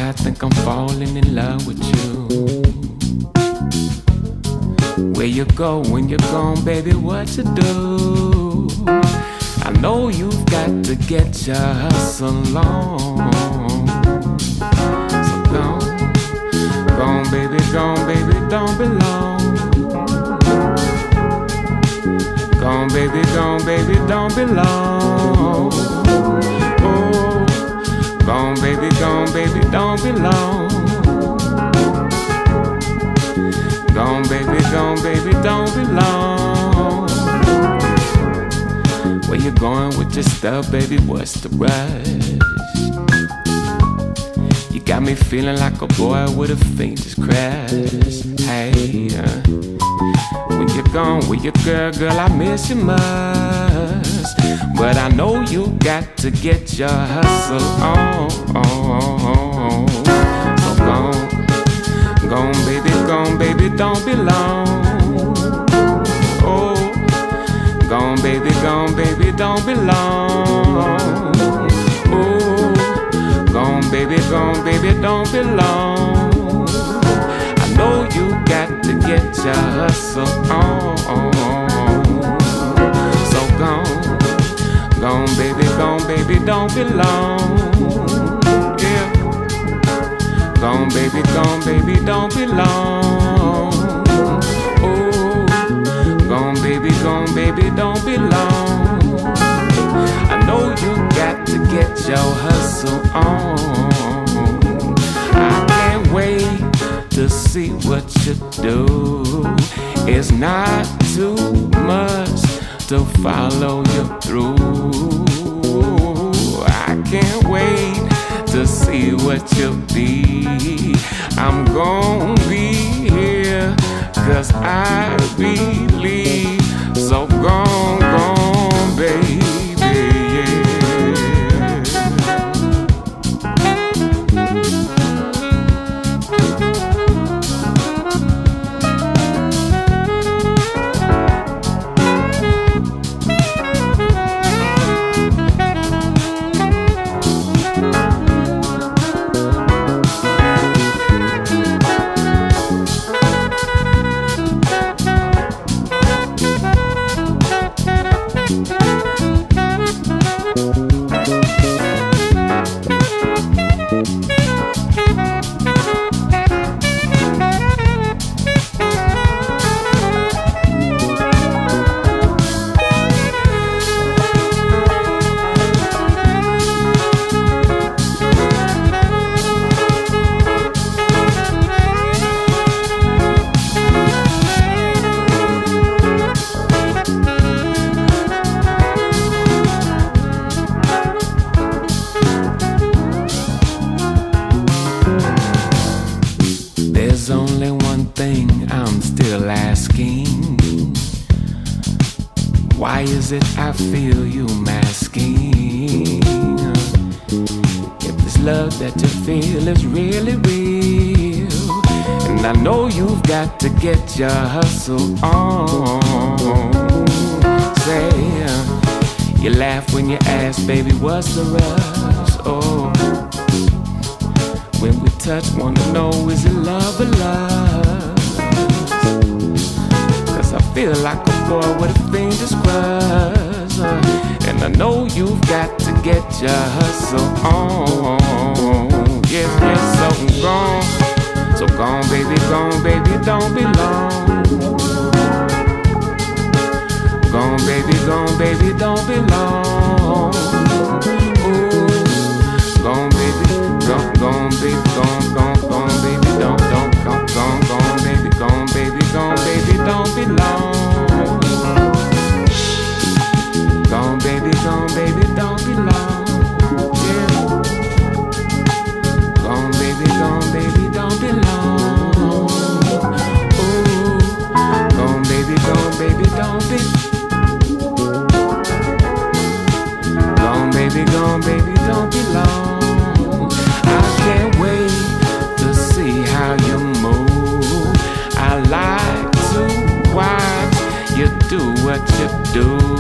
I think I'm falling in love with you. Where you go when you're gone, baby, what you do? I know you've got to get your hustle on. So gone, baby, don't be long. Gone, baby, don't be long. Oh, gone, baby, don't be long. Gone, baby, don't be long. Where you going with your stuff, baby? What's the rush? You got me feeling like a boy with a faintest crash. Hey, when you're gone with your girl, I miss you much. But I know you got to get your hustle on. So gone, baby, don't be long. Oh, gone, baby, don't be long. Oh, gone, baby, don't be long. I know you got to get your hustle on. So gone, baby, don't be long. Yeah. Gone, baby, don't be long. Oh, gone, baby, don't be long. I know you got to get your hustle on. I can't wait to see what you do. It's not too much to follow you through. I can't wait to see what you'll be. I'm gonna be here, 'cause I believe. So gone, baby, yeah. There's only one thing I'm still asking. Why is it I feel you masking? If this love that you feel is really real, and I know you've got to get your hustle on. Say, you laugh when you ask, baby, what's the rush? Oh, when we touch, wanna know, is it love or lust? 'Cause I feel like a boy with a fiendish crush. And I know you've got to get your hustle on. Yes, so gone, baby, don't be long. Gone, baby, don't be long. Ooh, gone, baby, gone, baby, gone, baby, don't, gone, baby, don't be long. Gone, baby, don't be long. Yeah. Gone, baby, don't be long. Ooh, gone, baby, don't be. Gone, baby, don't be long. I can't wait to see how you move. I like to watch you do what you do.